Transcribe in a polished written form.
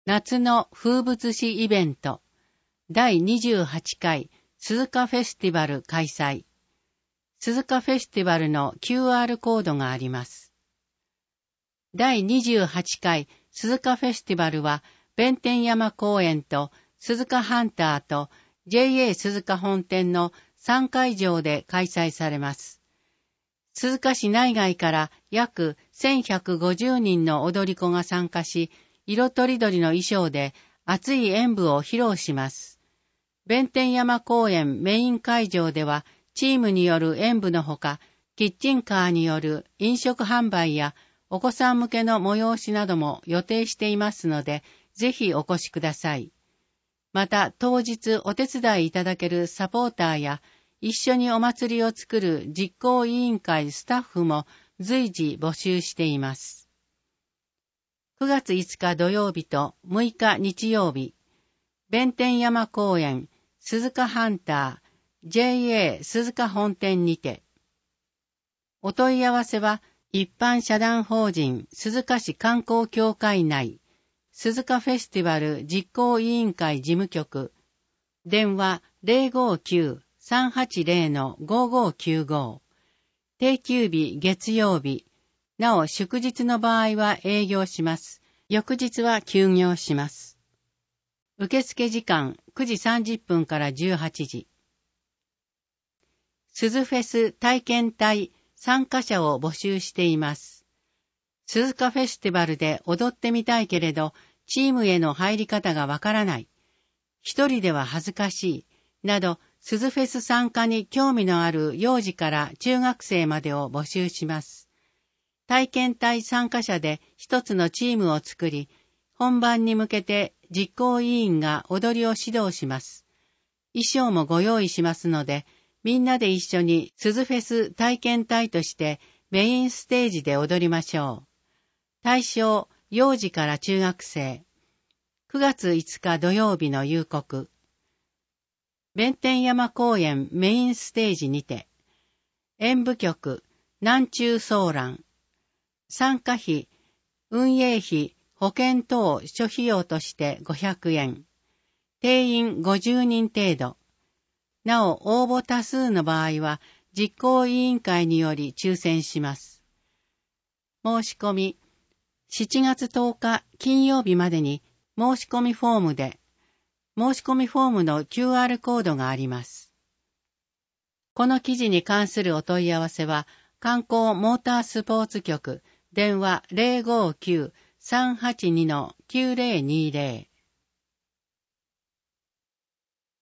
夏の風物詩イベント第28回鈴鹿フェスティバル開催。鈴鹿フェスティバルの QR コードがあります。第28回鈴鹿フェスティバルは弁天山公園と鈴鹿ハンターと JA 鈴鹿本店の3会場で開催されます。鈴鹿市内外から約1150人の踊り子が参加し、色とりどりの衣装で熱い演舞を披露します。弁天山公園メイン会場ではチームによる演舞のほか、キッチンカーによる飲食販売やお子さん向けの催しなども予定していますので、ぜひお越しください。また当日お手伝いいただけるサポーターや一緒にお祭りを作る実行委員会スタッフも随時募集しています。9月5日土曜日と6日日曜日、弁天山公園鈴鹿ハンター JA 鈴鹿本店にて。お問い合わせは一般社団法人鈴鹿市観光協会内鈴鹿フェスティバル実行委員会事務局、電話 059-380-5595、定休日月曜日、なお祝日の場合は営業します。翌日は休業します。受付時間9時30分から18時。鈴フェス体験隊参加者を募集しています。鈴鹿フェスティバルで踊ってみたいけれど、チームへの入り方がわからない。一人では恥ずかしい。など、鈴フェス参加に興味のある幼児から中学生までを募集します。体験隊参加者で一つのチームを作り、本番に向けて実行委員が踊りを指導します。衣装もご用意しますので、みんなで一緒に鈴フェス体験隊としてメインステージで踊りましょう。対象、幼児から中学生。9月5日土曜日の夕刻。弁天山公園メインステージにて。演舞曲、南中ソーラン。参加費、運営費、保険等諸費用として500円。定員50人程度。なお、応募多数の場合は、実行委員会により抽選します。申し込み、7月10日金曜日までに申し込みフォームで、申し込みフォームの QR コードがあります。この記事に関するお問い合わせは、観光モータースポーツ局、電話 059-382-9020